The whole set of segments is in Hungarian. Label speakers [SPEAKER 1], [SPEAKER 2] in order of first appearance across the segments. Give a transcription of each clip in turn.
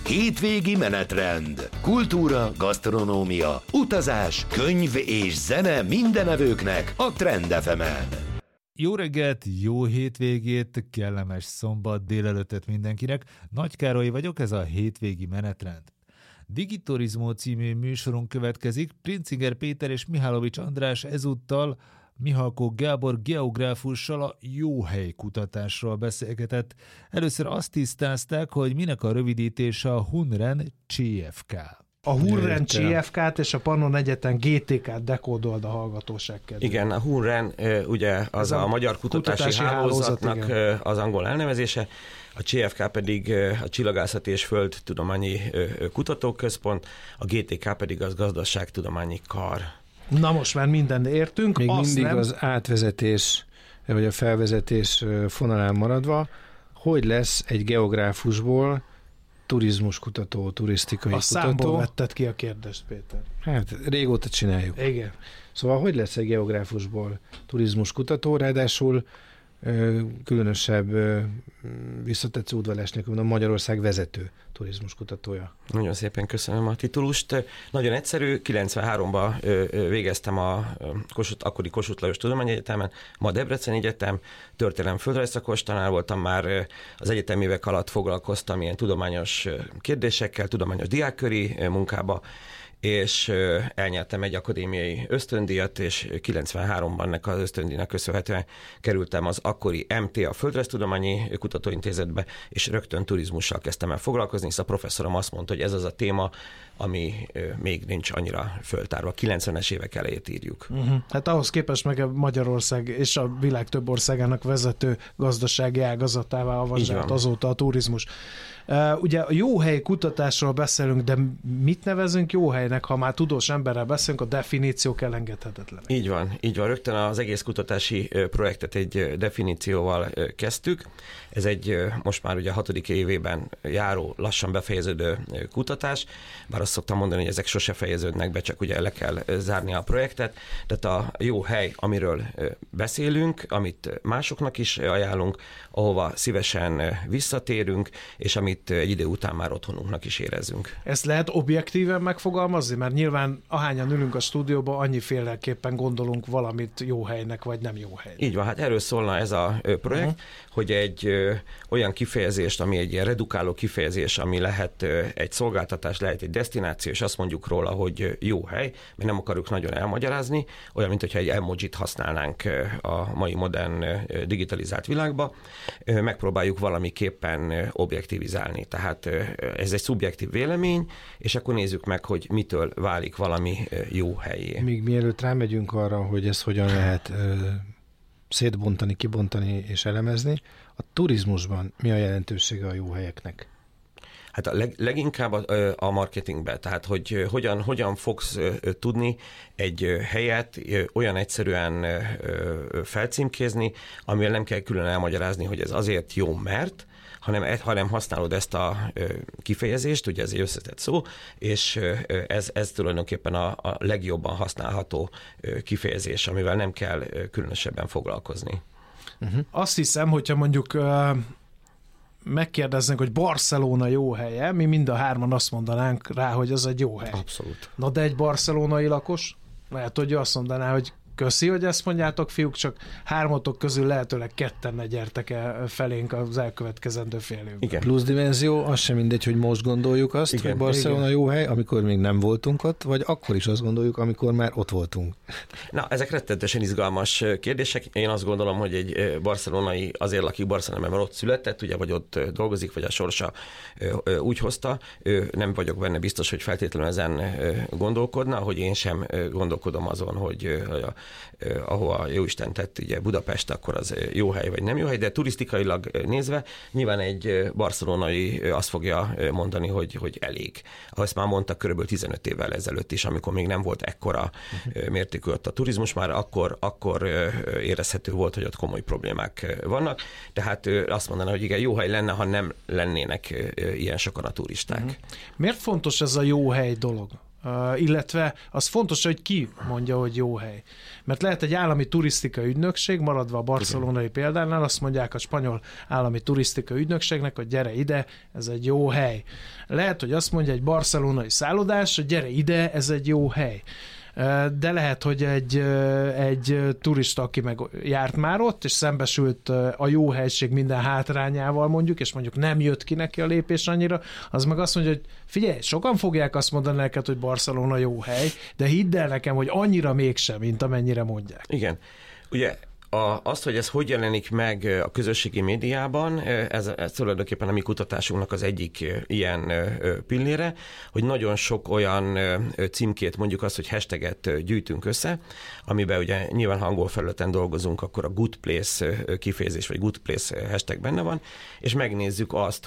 [SPEAKER 1] Hétvégi menetrend. Kultúra, gasztronómia, utazás, könyv és zene mindenevőknek a Trend FM-en.
[SPEAKER 2] Jó reggelt, jó hétvégét, kellemes szombat délelőttet mindenkinek. Nagy Károly vagyok, ez a Hétvégi menetrend. Digiturizmó című műsorunk következik. Princinger Péter és Mihálovics András ezúttal Mihalkó Gábor geográfussal a jó hely kutatásról beszélgetett. Először azt tisztázták, hogy minek a rövidítése a Hunren CFK.
[SPEAKER 3] A Hunren CFK-t és a Pannon Egyetem GTK-t dekódold a hallgatóság kedvéért.
[SPEAKER 4] Igen, a Hunren ugye az a Magyar Kutatási Hálózatnak az angol elnevezése, a CFK pedig a Csillagászati és Földtudományi Kutatóközpont, a GTK pedig az Gazdaságtudományi Kar.
[SPEAKER 3] Na most már mindent értünk.
[SPEAKER 5] Még mindig nem... az átvezetés, vagy a felvezetés fonalán maradva, hogy lesz egy geográfusból turizmuskutató, turisztikai kutató.
[SPEAKER 3] A számból vetted ki a kérdést, Péter.
[SPEAKER 5] Hát régóta csináljuk.
[SPEAKER 3] Igen.
[SPEAKER 5] Szóval hogy lesz egy geográfusból turizmuskutató, ráadásul különösebb visszatetsző udvarlás nélkül a Magyarország vezető turizmuskutatója.
[SPEAKER 4] Nagyon szépen köszönöm a titulust. Nagyon egyszerű, 93-ban végeztem a akkori Kossuth Lajos Tudományegyetemen, ma Debreceni Egyetem, történelem földrajzszakos tanár voltam már, az egyetemi évek alatt foglalkoztam ilyen tudományos kérdésekkel, tudományos diákköri munkába, és elnyertem egy akadémiai ösztöndíjat, és 93-ban ennek az ösztöndíjnak köszönhetően kerültem az akkori MT, a Földrajztudományi Kutatóintézetbe, és rögtön turizmussal kezdtem el foglalkozni, hisz a professzorom azt mondta, hogy ez az a téma, ami még nincs annyira föltárva. 90-es évek elejét írjuk.
[SPEAKER 3] Hát ahhoz képest meg Magyarország és a világ több országának vezető gazdasági ágazatává avanzsált azóta a turizmus. Ugye a jó hely kutatásról beszélünk, de mit nevezünk jó helynek? Ha már tudós emberrel beszélünk, a definíciók elengedhetetlenek.
[SPEAKER 4] Így van. Rögtön az egész kutatási projektet egy definícióval kezdtük. Ez egy most már ugye 6. évében járó, lassan befejeződő kutatás. Bár azt szoktam mondani, hogy ezek sose fejeződnek be, csak ugye le kell zárni a projektet. Tehát a jó hely, amiről beszélünk, amit másoknak is ajánlunk, ahova szívesen visszatérünk, és amit egy idő után már otthonunknak is érezzünk.
[SPEAKER 3] Ezt lehet objektíven megfogalmazni? Mert nyilván ahányan ülünk a stúdióban, annyiféleképpen gondolunk valamit jó helynek, vagy nem jó hely.
[SPEAKER 4] Így van, hát erről szólna ez a projekt, hogy egy olyan kifejezést, ami egy ilyen redukáló kifejezés, ami lehet egy szolgáltatás, lehet egy desztináció, és azt mondjuk róla, hogy jó hely, mert nem akarjuk nagyon elmagyarázni, olyan, mint hogyha egy emojit használnánk a mai modern digitalizált világba, megpróbáljuk valamiképpen objektivizálni. Tehát ez egy szubjektív vélemény, és akkor nézzük meg, hogy mitől válik valami jó helyé.
[SPEAKER 5] Még mielőtt rámegyünk arra, hogy ezt hogyan lehet szétbontani, kibontani és elemezni, a turizmusban mi a jelentősége a jó helyeknek?
[SPEAKER 4] Hát a leginkább a marketingben, tehát hogy hogyan fogsz tudni egy helyet olyan egyszerűen felcímkézni, amivel nem kell külön elmagyarázni, hogy ez azért jó, mert, hanem használod ezt a kifejezést, ugye ez egy összetett szó, és ez tulajdonképpen a legjobban használható kifejezés, amivel nem kell különösebben foglalkozni.
[SPEAKER 3] Azt hiszem, hogyha mondjuk megkérdeznek, hogy Barcelona jó helye, mi mind a hárman azt mondanánk rá, hogy az egy jó hely.
[SPEAKER 4] Abszolút.
[SPEAKER 3] Na de egy barcelonai lakos lehet, hogy azt mondaná, hogy köszi, hogy ezt mondjátok, fiúk, csak hármatok közül lehetőleg ketten ne gyertek el felénk az elkövetkezendő fél évben.
[SPEAKER 5] Igen. Plusz dimenzió, az sem mindegy, hogy most gondoljuk azt, igen, hogy Barcelona jó hely, amikor még nem voltunk ott, vagy akkor is azt gondoljuk, amikor már ott voltunk.
[SPEAKER 4] Na, ezek rettenetesen izgalmas kérdések. Én azt gondolom, hogy egy barcelonai azért lakik Barcelonában, mert ott született, ugye, vagy ott dolgozik, vagy a sorsa úgy hozta. Nem vagyok benne biztos, hogy feltétlenül ezen gondolkodna, hogy én sem gondolkodom azon, hogy ahova Jóisten tett, ugye Budapest, akkor az jó hely vagy nem jó hely, de turisztikailag nézve nyilván egy barcelonai azt fogja mondani, hogy elég. Azt már mondtak körülbelül 15 évvel ezelőtt is, amikor még nem volt ekkora mértékű ott a turizmus, már akkor érezhető volt, hogy ott komoly problémák vannak. Tehát azt mondaná, hogy igen, jó hely lenne, ha nem lennének ilyen sokan a turisták.
[SPEAKER 3] Miért fontos ez a jó hely dolog? illetve az fontos, hogy ki mondja, hogy jó hely. Mert lehet egy állami turisztikai ügynökség, maradva a barcelonai példánál, azt mondják a spanyol állami turisztikai ügynökségnek, hogy gyere ide, ez egy jó hely. Lehet, hogy azt mondja egy barcelonai szállodás, hogy gyere ide, ez egy jó hely. De lehet, hogy egy turista, aki meg járt már ott, és szembesült a jó helység minden hátrányával mondjuk, és mondjuk nem jött ki neki a lépés annyira, az meg azt mondja, hogy figyelj, sokan fogják azt mondani neked, hogy Barcelona jó hely, de hidd el nekem, hogy annyira mégsem, mint amennyire mondják.
[SPEAKER 4] Igen. Ugye azt, hogy ez hogy jelenik meg a közösségi médiában, ez tulajdonképpen a mi kutatásunknak az egyik ilyen pillére, hogy nagyon sok olyan címkét, mondjuk azt, hogy hashtaget gyűjtünk össze, amiben ugye nyilván ha angol felületen dolgozunk, akkor a good place kifejezés, vagy good place hashtag benne van, és megnézzük azt,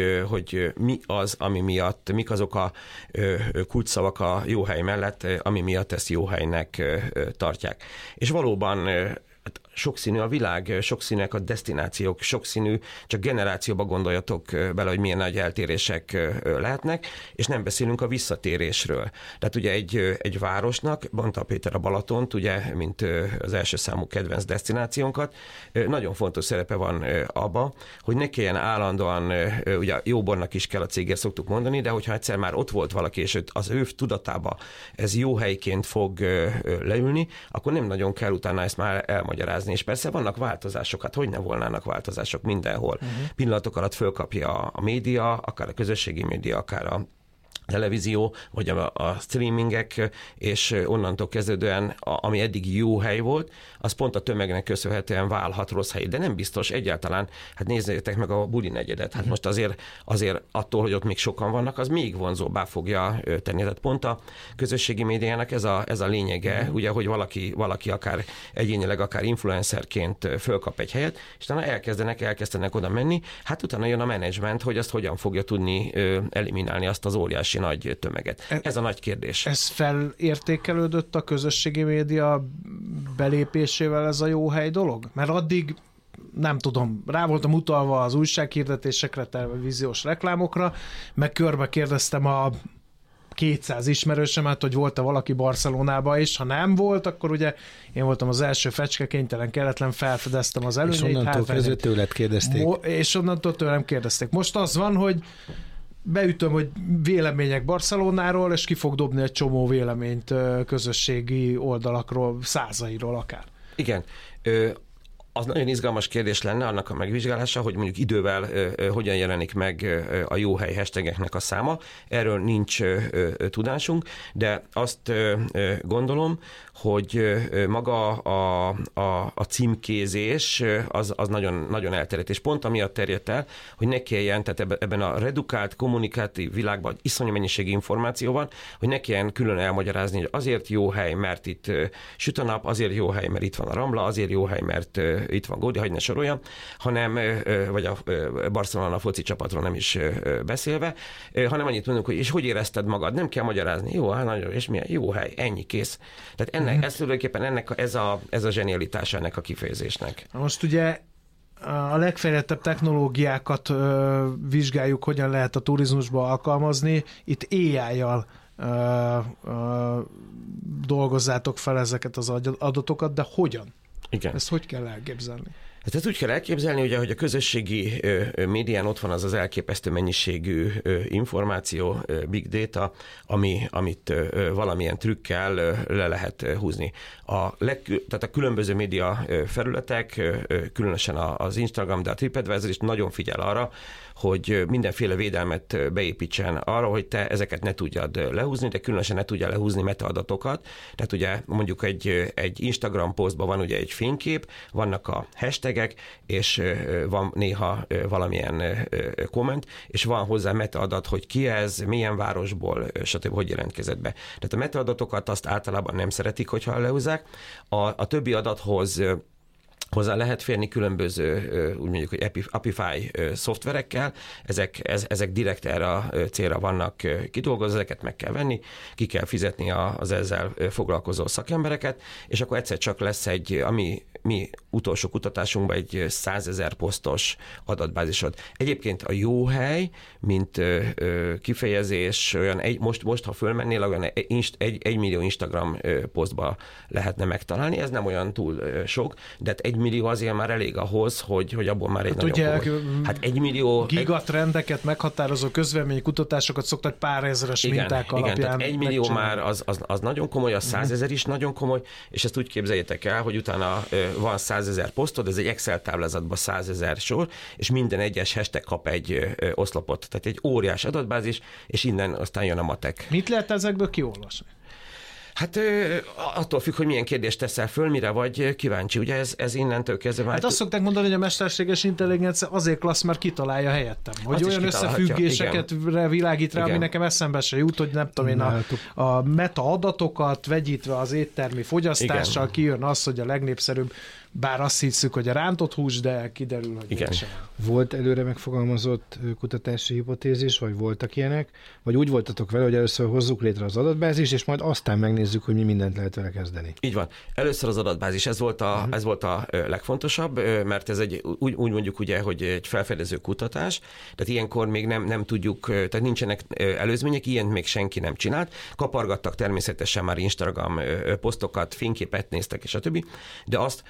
[SPEAKER 4] hogy mi az, ami miatt, mik azok a kulcsszavak a jó hely mellett, ami miatt ezt jó helynek tartják. És valóban hát sokszínű a világ, sokszínűek a desztinációk, sokszínű, csak generációba gondoljatok bele, hogy milyen nagy eltérések lehetnek, és nem beszélünk a visszatérésről. Tehát ugye egy városnak, mondta Péter a Balatont, ugye, mint az első számú kedvenc desztinációnkat, nagyon fontos szerepe van abba, hogy ne kelljen állandóan, ugye jóbornak is kell a cégért szoktuk mondani, de hogyha egyszer már ott volt valaki, és az ő tudatába ez jó helyként fog leülni, akkor nem nagyon kell utána ezt már elmagyarázni. És persze vannak változások, hát hogy ne volnának változások mindenhol. Pillanatok alatt fölkapja a média, akár a közösségi média, akár a televízió, vagy a streamingek, és onnantól kezdődően, ami eddig jó hely volt, az pont a tömegnek köszönhetően válhat rossz hely. De nem biztos egyáltalán, hát nézzétek meg a buli negyedet. Hát most azért attól, hogy ott még sokan vannak, az még vonzóbbá fogja tenni. Tehát pont a közösségi médiának ez a lényege, ugye, hogy valaki akár egyénileg, akár influencerként fölkap egy helyet, és utána elkezdenek oda menni, hát utána jön a menedzsment, hogy azt hogyan fogja tudni eliminálni azt az óriási nagy tömeget. Ez a nagy kérdés.
[SPEAKER 3] Ez felértékelődött a közösségi média belépésével ez a jó hely dolog? Mert addig nem tudom, rá voltam utalva az újsághirdetésekre, televíziós reklámokra, meg körbe kérdeztem a 200 ismerősemet, hogy volt-e valaki Barcelonában is. Ha nem volt, akkor ugye én voltam az első fecske, kénytelen, kelletlen, felfedeztem az előnyeit.
[SPEAKER 5] És onnantól kezdve tőled kérdezték.
[SPEAKER 3] És onnantól tőlem kérdezték. Most az van, hogy beütöm, hogy vélemények Barcelonáról, és ki fog dobni egy csomó véleményt közösségi oldalakról, százairól akár.
[SPEAKER 4] Igen. Az nagyon izgalmas kérdés lenne annak a megvizsgálása, hogy mondjuk idővel hogyan jelenik meg a jó hely hashtageknek a száma. Erről nincs tudásunk, de azt gondolom, hogy maga a címkézés az nagyon, nagyon elterjedt, és pont amiatt terjedt el, hogy ne kelljen, tehát ebben a redukált, kommunikatív világban iszonyú mennyiségű információ van, hogy ne kelljen külön elmagyarázni, hogy azért jó hely, mert itt süt a nap, azért jó hely, mert itt van a Rambla, azért jó hely, mert itt van Gódi, hagyj ne soroljam, hanem, vagy a Barcelona foci csapatról nem is beszélve, hanem annyit mondunk, hogy és hogy érezted magad, nem kell magyarázni, jó, hát nagyon, és milyen jó hely, ennyi, kész. Tehát ez tulajdonképpen ez a zsenialitása ennek a kifejezésnek.
[SPEAKER 3] Most ugye a legfejlettebb technológiákat vizsgáljuk, hogyan lehet a turizmusba alkalmazni. Itt AI-jal dolgozzátok fel ezeket az adatokat, de hogyan?
[SPEAKER 4] Igen.
[SPEAKER 3] Ezt hogy kell elképzelni?
[SPEAKER 4] Hát ezt úgy kell elképzelni, ugye, hogy a közösségi médián ott van az elképesztő mennyiségű információ, big data, amit valamilyen trükkel le lehet húzni. Tehát a különböző média felületek, különösen az Instagram, de a TripAdvisor is nagyon figyel arra, hogy mindenféle védelmet beépítsen arra, hogy te ezeket ne tudjad lehúzni, de különösen ne tudjál lehúzni metaadatokat. Tehát ugye mondjuk egy Instagram posztban van ugye egy fénykép, vannak a hashtagek, és van néha valamilyen komment, és van hozzá metaadat, hogy ki ez, milyen városból, stb. Hogy jelentkezett be. Tehát a metaadatokat azt általában nem szeretik, hogyha lehúzzák. A többi adathoz Hozzá lehet férni különböző, úgy mondjuk, hogy Apify szoftverekkel, ezek direkt erre a célra vannak kidolgozva, ezeket meg kell venni, ki kell fizetni az ezzel foglalkozó szakembereket, és akkor egyszer csak lesz mi utolsó kutatásunkban egy 100 000 posztos adatbázisod. Egyébként a jó hely, mint kifejezés, olyan most ha fölmennél, olyan 1 millió Instagram posztba lehetne megtalálni, ez nem olyan túl sok, de 1 millió azért már elég ahhoz, hogy abból már egy nagyon komoly. 1 millió...
[SPEAKER 3] Gigatrendeket meghatározó közvéleménykutatásokat szoktak pár ezres minták alapján.
[SPEAKER 4] Igen, tehát 1 millió már az nagyon komoly, a 100 000 is nagyon komoly, és ezt úgy képzeljétek el, hogy utána van 100 000 posztod, ez egy Excel táblázatban 100 000 sor, és minden egyes hashtag kap egy oszlopot. Tehát egy óriás adatbázis, és innen aztán jön a matek.
[SPEAKER 3] Mit lehet ezekből kiolvasni?
[SPEAKER 4] Hát attól függ, hogy milyen kérdést teszel föl, mire vagy kíváncsi. Ugye ez innentől kezdve már...
[SPEAKER 3] Hát azt szokták mondani, hogy a mesterséges intelligencia azért klassz, mert kitalálja helyettem. Hogy
[SPEAKER 4] azt
[SPEAKER 3] olyan összefüggéseket világít rá, ami nekem eszembe se jut, hogy nem tudom én a metaadatokat vegyítve az éttermi fogyasztással kijön az, hogy a legnépszerűbb, bár azt hiszük, hogy a rántott hús, de kiderül, hogy mégsem.
[SPEAKER 5] Volt előre megfogalmazott kutatási hipotézis, vagy voltak ilyenek? Vagy úgy voltatok vele, hogy először hozzuk létre az adatbázis, és majd aztán megnézzük, hogy mi mindent lehet vele kezdeni? Így
[SPEAKER 4] van. Először az adatbázis, ez volt a legfontosabb, mert ez úgy mondjuk ugye, hogy egy felfedező kutatás, tehát ilyenkor még nem tudjuk, tehát nincsenek előzmények, ilyen még senki nem csinált. Kapargattak természetesen már Instagram posztokat, fényképet néztek, és a többi, de azt,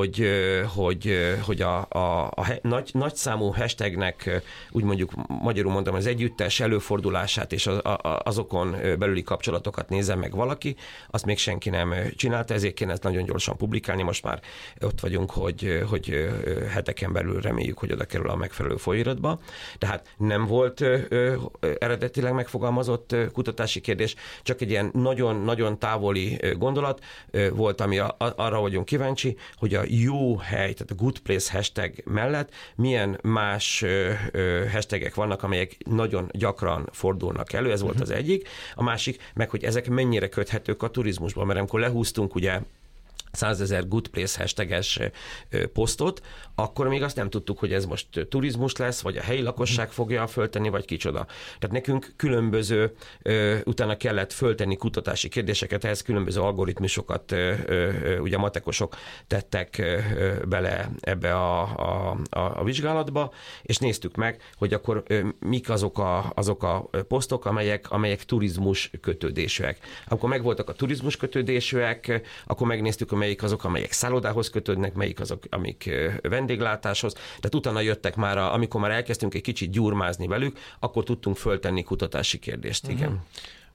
[SPEAKER 4] hogy a nagy számú hashtagnek, úgy mondjuk magyarul mondom, az együttes előfordulását és azokon belüli kapcsolatokat nézze meg valaki, azt még senki nem csinálta, ezért kéne ezt nagyon gyorsan publikálni, most már ott vagyunk, hogy heteken belül reméljük, hogy oda kerül a megfelelő folyóiratba. Tehát nem volt eredetileg megfogalmazott kutatási kérdés, csak egy ilyen nagyon-nagyon távoli gondolat volt, ami arra vagyunk kíváncsi, hogy a jó hely, tehát a good place hashtag mellett milyen más hashtagek vannak, amelyek nagyon gyakran fordulnak elő, ez volt az egyik. A másik, meg hogy ezek mennyire köthetők a turizmusban, mert amikor lehúztunk ugye 100 000 good place hashtages posztot, akkor még azt nem tudtuk, hogy ez most turizmus lesz, vagy a helyi lakosság fogja föltenni, vagy kicsoda. Tehát nekünk különböző, utána kellett föltenni kutatási kérdéseket, ehhez különböző algoritmusokat ugye matekosok tettek bele ebbe a vizsgálatba, és néztük meg, hogy akkor mik azok a posztok, amelyek turizmus kötődésűek. Akkor megvoltak a turizmus kötődésűek, akkor megnéztük, melyik azok, amelyek szállodához kötődnek, melyik azok, amik vendéglátáshoz. Tehát utána jöttek már, amikor már elkezdtünk egy kicsit gyurmázni velük, akkor tudtunk föltenni kutatási kérdést, igen.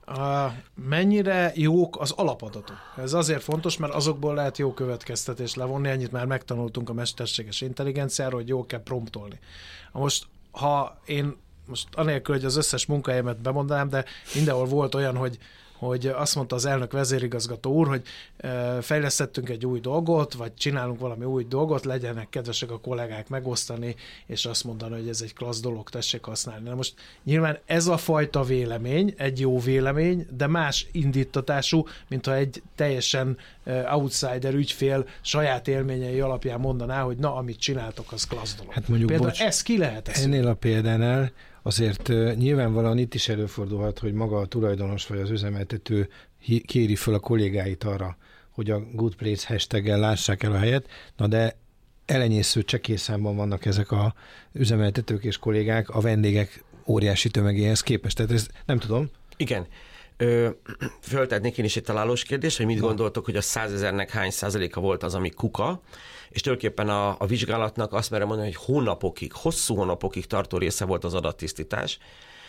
[SPEAKER 3] Mennyire jók az alapadatok? Ez azért fontos, mert azokból lehet jó következtetést levonni, ennyit már megtanultunk a mesterséges intelligenciáról, hogy jól kell promptolni. Most, ha én anélkül, hogy az összes munkahelyemet bemondanám, de mindenhol volt olyan, hogy azt mondta az elnök vezérigazgató úr, hogy fejlesztettünk egy új dolgot, vagy csinálunk valami új dolgot, legyenek kedvesek a kollégák megosztani, és azt mondani, hogy ez egy klassz dolog, tessék használni. Na most nyilván ez a fajta vélemény, egy jó vélemény, de más indítatású, mintha egy teljesen outsider ügyfél saját élményei alapján mondaná, hogy na, amit csináltok, az klassz dolog.
[SPEAKER 5] Hát mondjuk,
[SPEAKER 3] például ezt ki lehet ezt?
[SPEAKER 5] Ennél a példánál azért nyilvánvalóan itt is előfordulhat, hogy maga a tulajdonos vagy az üzemeltető kéri föl a kollégáit arra, hogy a Good Place hashtaggel lássák el a helyet, na de elenyésző csekélyszámban vannak ezek a üzemeltetők és kollégák a vendégek óriási tömegéhez képest. Tehát ezt nem tudom.
[SPEAKER 4] Igen. Föltetnék én is egy találós kérdés, hogy mit gondoltok, hogy a 100 000-nek hány százaléka volt az, ami kuka, és tulajdonképpen a vizsgálatnak azt merem mondani, hogy hosszú hónapokig tartó része volt az adattisztítás,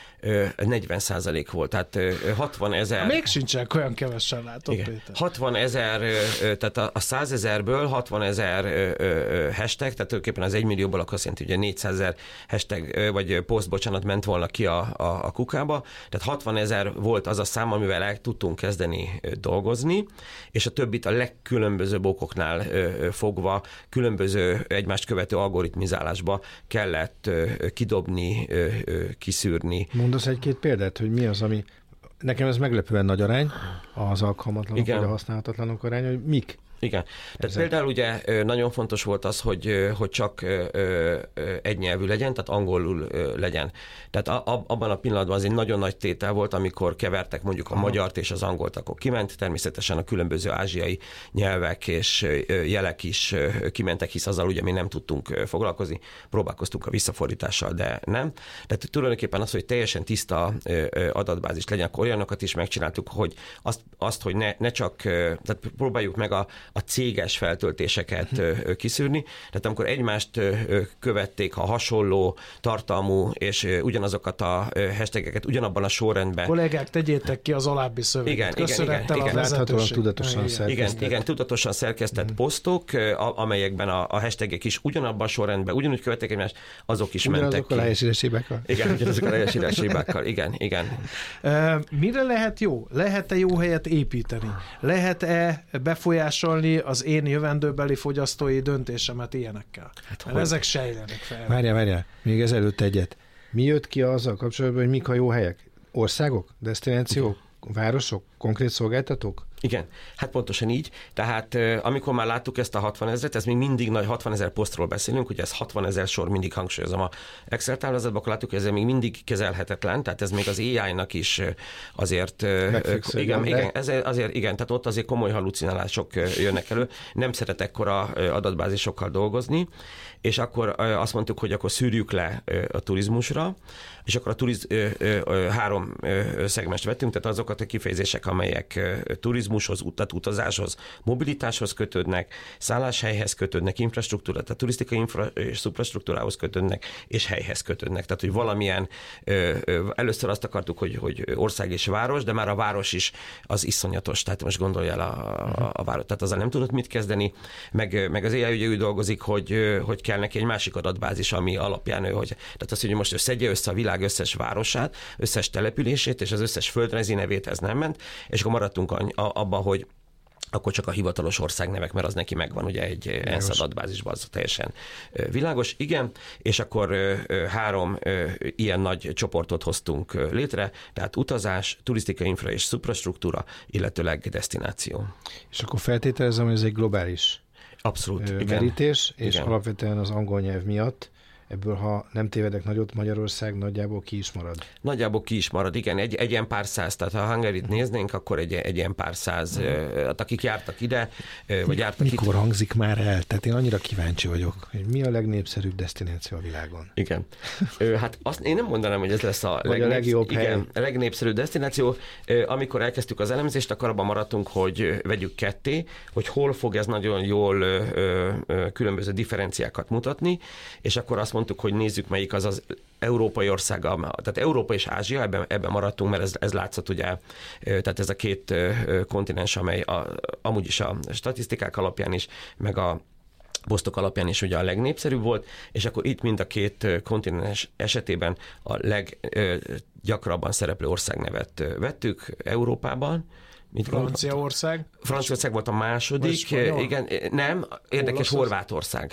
[SPEAKER 4] 40% volt, tehát 60 000...
[SPEAKER 3] Még sincsenek olyan kevesen látott,
[SPEAKER 4] Péter. 60 000, tehát a 100 000-ből 60 000 hashtag, tehát tulajdonképpen az 1 millióból akkor azt jelenti, hogy 400 000 hashtag, vagy poszt, bocsánat, ment volna ki a kukába, tehát 60 000 volt az a szám, amivel el tudtunk kezdeni dolgozni, és a többit a legkülönbözőbb okoknál fogva, különböző egymást követő algoritmizálásba kellett kidobni, kiszűrni.
[SPEAKER 5] Mondasz egy-két példát, hogy mi az, ami... Nekem ez meglepően nagy arány, az alkalmatlanok vagy a használhatatlanok arány, hogy mik
[SPEAKER 4] Igen. Tehát például ugye nagyon fontos volt az, hogy csak egynyelvű legyen, tehát angolul legyen. Tehát abban a pillanatban az egy nagyon nagy tétel volt, amikor kevertek mondjuk a magyart és az angolt, akkor kiment. Természetesen a különböző ázsiai nyelvek és jelek is kimentek, hisz azzal ugye mi nem tudtunk foglalkozni. Próbálkoztunk a visszafordítással, de nem. Tehát tulajdonképpen az, hogy teljesen tiszta adatbázis legyen, akkor olyanokat is megcsináltuk, hogy azt hogy ne csak, tehát próbáljuk meg a céges feltöltéseket kiszűrni, tehát amikor egymást követték a hasonló tartalmú és ugyanazokat a hashtageket ugyanabban a sorrendben.
[SPEAKER 3] Kollégák, tegyétek ki az alábbi szöveget. Köszönettel a vezetőség.
[SPEAKER 5] Tudatosan szerkesztett.
[SPEAKER 4] Igen, tudatosan szerkesztett posztok, amelyekben a hashtagek is ugyanabban a sorrendben, ugyanúgy követték egymást, azok is mentek ki.
[SPEAKER 5] A helyesírás hibákkal.
[SPEAKER 4] Igen, ugyanazok a helyesírás hibákkal. Igen.
[SPEAKER 3] Mire lehet jó? Lehet-e jó helyet építeni? Lehet-e befolyásolni az én jövendőbeli fogyasztói döntésemet ilyenekkel? Ezek sejlenek fel.
[SPEAKER 5] Várjál, még ezelőtt egyet. Mi jött ki azzal kapcsolatban, hogy mik a jó helyek? Országok? Desztinációk? Városok? Konkrét szolgáltatók?
[SPEAKER 4] Igen, hát pontosan így. Tehát amikor már láttuk ezt a 60 000-et, ez még mindig nagy 60 000 posztról beszélünk, ugye ez 60 000 sor, mindig hangsúlyozom a Excel táblázatban, akkor láttuk, hogy ez még mindig kezelhetetlen, tehát ez még az AI-nak is azért... Igen, tehát ott azért komoly halucinálások jönnek elő. Nem szeret ekkora adatbázisokkal dolgozni, és akkor azt mondtuk, hogy akkor szűrjük le a turizmusra, és akkor három szegmest vettünk, tehát azokat a kifejezések, amelyek turizmushoz, utazáshoz, mobilitáshoz kötődnek, szálláshelyhez kötődnek, infrastruktúra, tehát turisztikai és szuprastruktúrához kötődnek, és helyhez kötődnek. Tehát, hogy valamilyen, először azt akartuk, hogy ország és város, de már a város is az iszonyatos, tehát most gondolj el a város. Tehát azzal nem tudott mit kezdeni, meg az AI ugye úgy dolgozik, hogy kell neki egy másik adatbázis, ami alapján tehát az, hogy most szedje össze a világ összes városát, összes települését, és az összes földrajzi nevét, ez nem ment, és akkor maradtunk abban, hogy akkor csak a hivatalos országnevek, mert az neki megvan, ugye egy ENSZ adatbázisban, az teljesen világos. Igen, és akkor 3 ilyen nagy csoportot hoztunk létre, tehát utazás, turisztikai infra és szuprastruktúra, illetőleg desztináció.
[SPEAKER 5] És akkor feltételezem, hogy ez egy globális merítés, és alapvetően az angol nyelv miatt ebből, ha nem tévedek nagyot, Magyarország nagyjából ki is marad.
[SPEAKER 4] Nagyjából ki is marad, igen. Egy ilyen pár száz, tehát ha Hungaryt néznénk, akkor egy ilyen pár száz, akik jártak ide, vagy jártak itt.
[SPEAKER 5] Mikor hangzik már el? Tehát én annyira kíváncsi vagyok, hogy mi a legnépszerűbb desztináció a világon.
[SPEAKER 4] Igen. Hát azt én nem mondanám, hogy ez lesz a
[SPEAKER 5] legjobb hely.
[SPEAKER 4] Igen, a legnépszerűbb desztináció. Amikor elkezdtük az elemzést, akkor abban maradtunk, hogy vegyük ketté, hogy hol fog ez nagyon jól különböző differenciákat mutatni, és akkor azt mondtuk, hogy nézzük, melyik az európai ország, tehát Európa és Ázsia, ebben maradtunk, mert ez látszott ugye, tehát ez a 2 kontinens, amely amúgy is a statisztikák alapján is, meg a posztok alapján is ugye a legnépszerűbb volt, és akkor itt mind a 2 kontinens esetében a leggyakrabban szereplő országnevet vettük Európában.
[SPEAKER 3] Franciaország
[SPEAKER 4] volt a második, igen, nem, érdekes, Horvátország,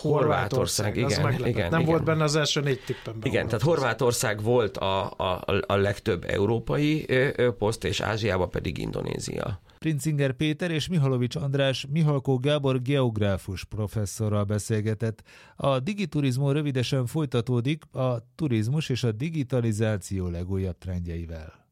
[SPEAKER 4] igen.
[SPEAKER 3] Nem volt benne az első 4 tippemben.
[SPEAKER 4] Igen, tehát Horvátország volt a legtöbb európai poszt, és Ázsiában pedig Indonézia.
[SPEAKER 2] Princinger Péter és Mihalovics András Mihalkó Gábor geográfus professzorral beszélgetett. A Digiturizmó rövidesen folytatódik a turizmus és a digitalizáció legújabb trendjeivel.